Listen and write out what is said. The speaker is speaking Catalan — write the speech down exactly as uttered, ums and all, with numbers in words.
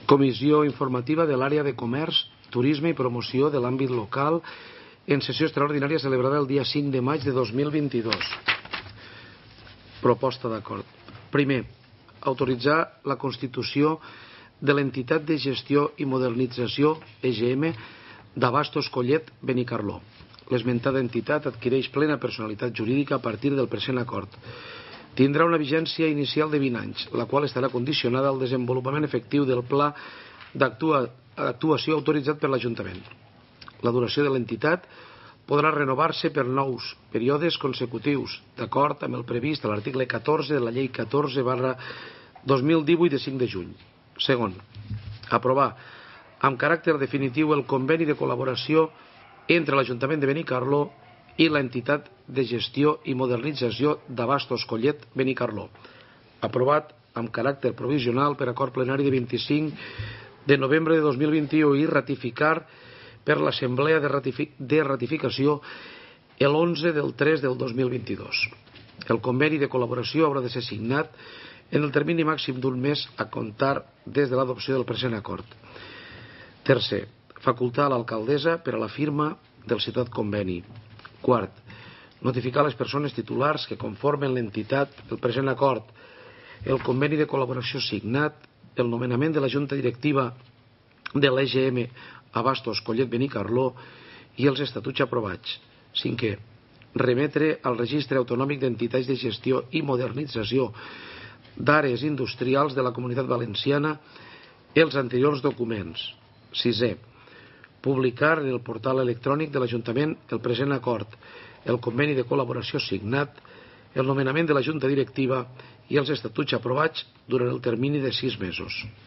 Comissió informativa de l'àrea de comerç, turisme i promoció de l'àmbit local en sessió extraordinària celebrada el dia cinc de maig de dos mil vint-i-dos. Proposta d'acord. Primer, autoritzar la constitució de l'entitat de gestió i modernització E G M d'Abastos Collet Benicarló. L'esmentada entitat adquireix plena personalitat jurídica a partir del present acord. Tindrà una vigència inicial de vint anys, la qual estarà condicionada al desenvolupament efectiu del pla d'actuació autoritzat per l'Ajuntament. La duració de l'entitat podrà renovar-se per nous períodes consecutius, d'acord amb el previst a l'article catorze de la llei catorze barra dos mil divuit de cinc de juny. Segon, aprovar amb caràcter definitiu el conveni de col·laboració entre l'Ajuntament de Benicarló i l'entitat de gestió i modernització d'Abastos Collet Benicarló, aprovat amb caràcter provisional per acord plenari de vint-i-cinc de novembre de dos mil vint-i-u i ratificar per l'Assemblea de Ratificació l'onze del tres del dos mil vint-i-dos. El conveni de col·laboració haurà de ser signat en el termini màxim d'un mes a comptar des de l'adopció del present acord. Tercer, facultar a l'alcaldessa per a la firma del citat conveni. Quart, notificar a les persones titulars que conformen l'entitat el present acord, el conveni de col·laboració signat, el nomenament de la junta directiva de l'E G M Abastos Collet Benicarló i els estatuts aprovats. Cinquè, remetre al registre autonòmic d'entitats de gestió i modernització d'àrees industrials de la Comunitat Valenciana els anteriors documents. Sisè, publicar en el portal electrònic de l'Ajuntament el present acord, el conveni de col·laboració signat, el nomenament de la junta directiva i els estatuts aprovats durant el termini de sis mesos.